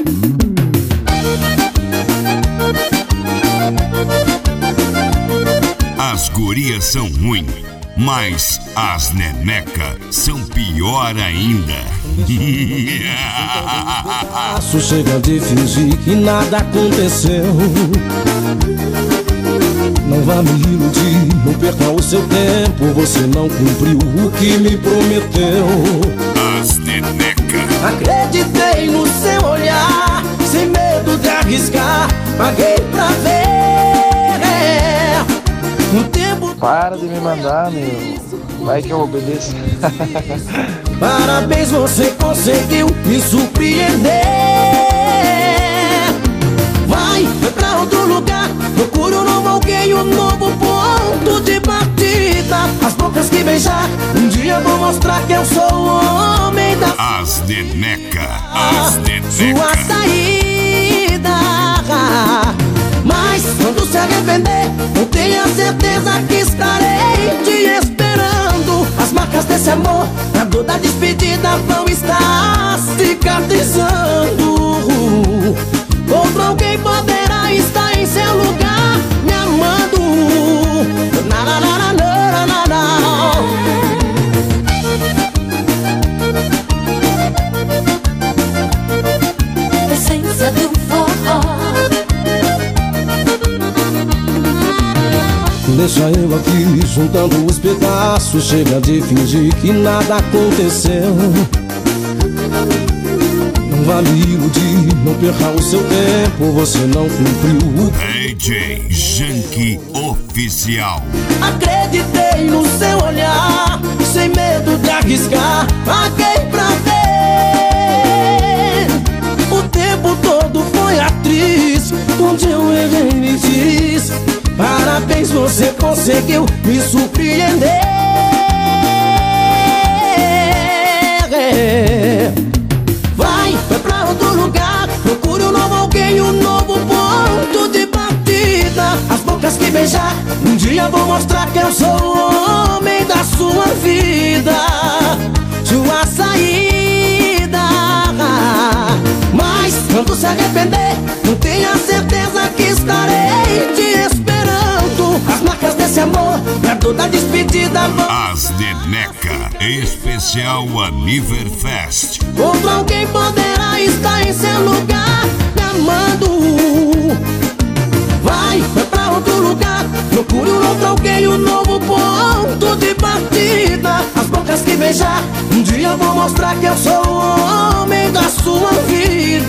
As gurias são ruins, mas as neneca são pior ainda. Chega de fingir que nada aconteceu. Não vá me iludir, não perca o seu tempo. Você não cumpriu o que me prometeu. As neneca. Acreditei no seu olhar, sem medo de arriscar. Paguei pra ver. O tempo... Para de me mandar, meu. Vai que eu obedeço. Parabéns, você conseguiu me surpreender. Vai pra outro lugar, procura um novo alguém, um novo ponto de partida. As bocas que beijar, um dia vou mostrar que eu sou o homem da... As neneca, as neneca. Sua saída. Mas quando se arrepender, eu tenho certeza que estarei te esperando. As marcas desse amor, na dor da despedida, vão estar cicatrizando. Outro alguém poderá estar em seu lugar, me amando. Essência do forró. Deixa eu aqui juntando os pedaços. Chega de fingir que nada aconteceu. Não vá me iludir, não perca o seu tempo. Você não cumpriu o... DJ Janky Oficial. Acreditei no seu olhar, sem medo de arriscar. Paguei pra ver. O tempo todo foi atriz, onde eu errei me fiz. Parabéns, você conseguiu me surpreender. Vai pra outro lugar, procure um novo alguém, um novo ponto de partida. As bocas que beijar, um dia vou mostrar que eu sou o homem da sua vida. Sua saída. Mas quando se arrepender, não tenha certeza que estarei te esperando. As marcas desse amor, na dor da despedida, vão... As neneca, especial Aniverfest. Outro alguém poderá estar em seu lugar, me amando. Vai pra outro lugar, procure um outro alguém, um novo ponto de partida. As bocas que beijar, um dia vou mostrar que eu sou o homem da sua vida.